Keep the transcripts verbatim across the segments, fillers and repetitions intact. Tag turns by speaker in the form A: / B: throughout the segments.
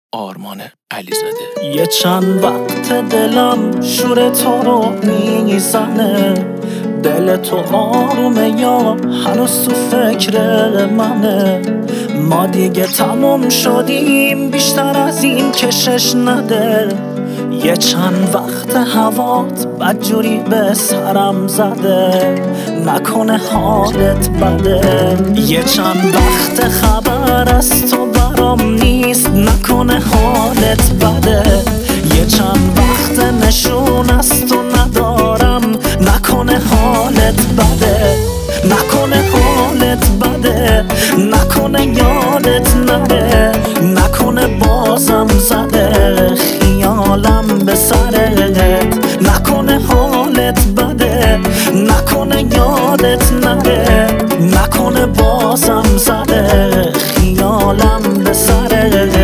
A: آرمان علیزاده.
B: یه چند وقت دلم شور تو رو میزنه، دل تو آرومه یا هنوز تو فکر منه؟ ما دیگه تموم شدیم، بیشتر از این کشش نده. یه چند وقت هوات بدجوری به سرم زده، نکنه حالت بده. یه چند وقت خبر از تو برام نیست، نکنه حالت بده. یه چند وقت نشون از تو ندارم، نکنه حالت بده. نکنه حالت بده، نکنه یادت نره، نکنه بازم زده خیالم به سرت. نکنه حالت بده، نکنه یادت نره، نکنه بازم زده خیالم به سرت.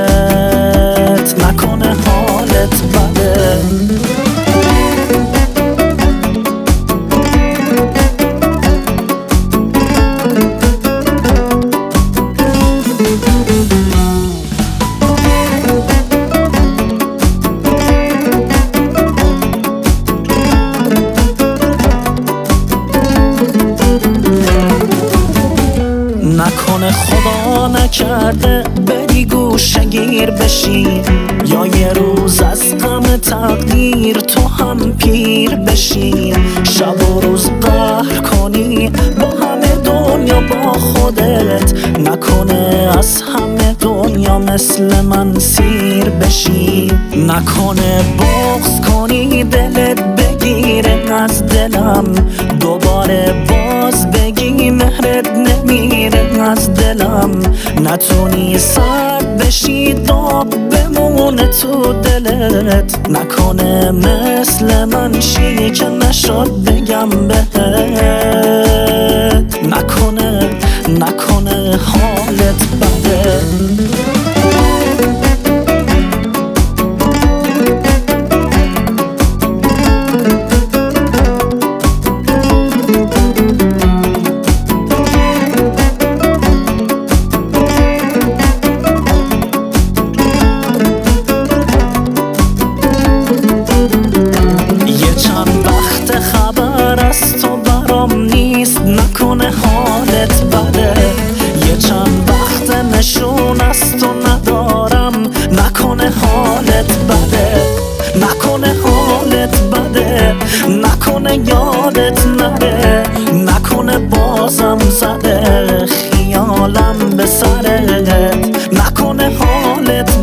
B: نکنه حالت بده. نکنه خدا نکرده بری گوشه گیر بشی، یا یه روز از غم تقدیر تو هم پیر بشی. شب و روز قهر کنی با همه دنیا با خودت، نکنه از همه دنیا مثل من سیر بشی. نکنه بغض کنی دلت بگیره از دلم، دوباره باز بگی مهرت نمیره از دلم. نتونی سرد بشی داغ بمونه تو دلت، نکنه مثل من شی که نشد بگم بهت. نکنه نکنه حالت بده. خبر از تو برام نیست، نکنه حالت بده. یه چند وقت نشون از تو ندارم، نکنه حالت بده. نکنه حالت بده، نکنه یادت نره، نکنه بازم زده خیالم به سرت. نکنه حالت